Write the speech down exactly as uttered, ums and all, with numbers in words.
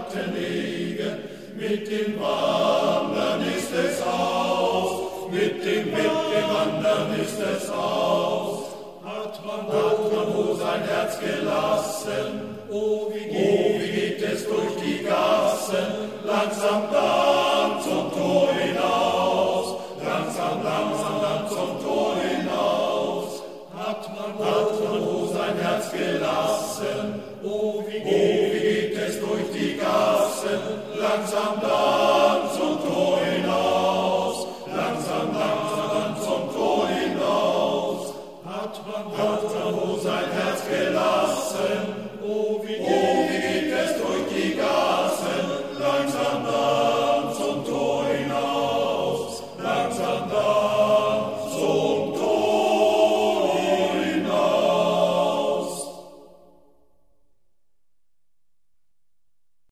Schatten legen, mit den Wandern ist es aus, mit dem Wandern ist es aus. Hat man, hat man wo sein Herz gelassen, oh wie geht, oh, wie geht es durch die Gassen, langsam da.